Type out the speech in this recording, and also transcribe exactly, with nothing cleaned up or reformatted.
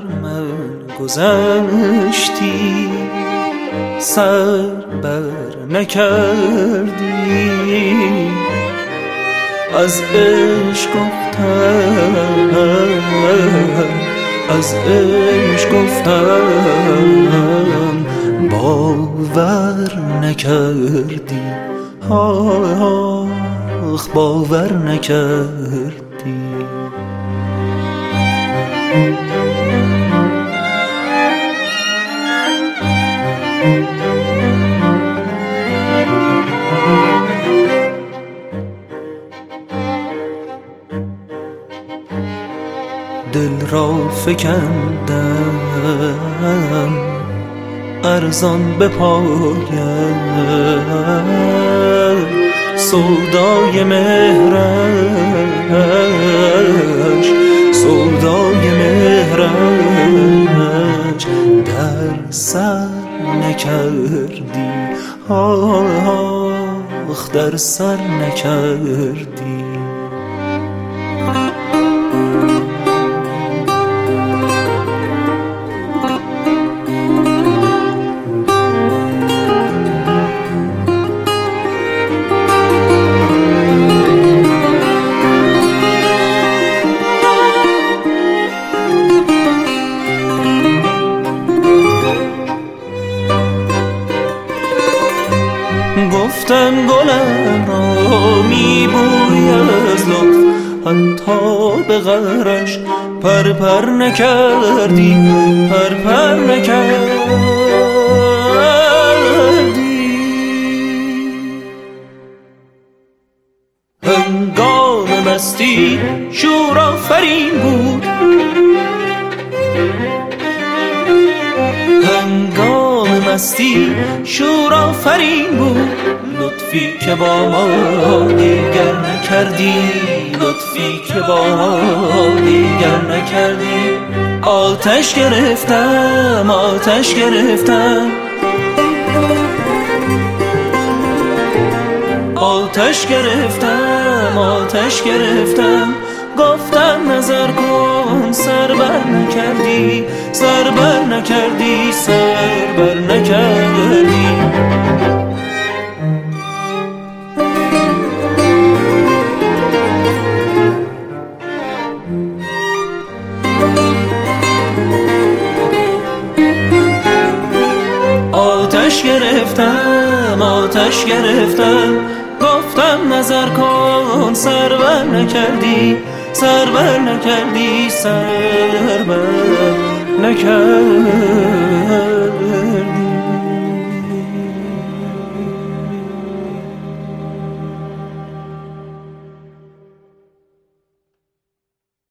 من گذشتی، سر بر نکردی، از عشق گفتم، از عشق گفتم باور نکردی، آخ باور نکردی. دل را فکندم ارزان به پایت، سودای مهرش، سودای مهرش در سر نکردی، آخ در سر نکردی. گفتم گلم را میبوی از لطف، حتی به غرش پر پر نکردی، پر پر نکردی. هنگام مستی شور آفرین بود، هنگام مستی شور آفرین بود، لطفی که با ما دیگر نکردی، لطفی که با ما دیگر نکردی. آتش گرفتم، آتش گرفتم، آتش گرفتم، آتش گرفتم. گفتم نظر کن، سر بر نکردی، سر بر نکردی، سر بر نکردی. آتش گرفتم، آتش گرفتم. گفتم نظر کن، سر بر نکردی، سر بر نکردی، سر بر نکردی.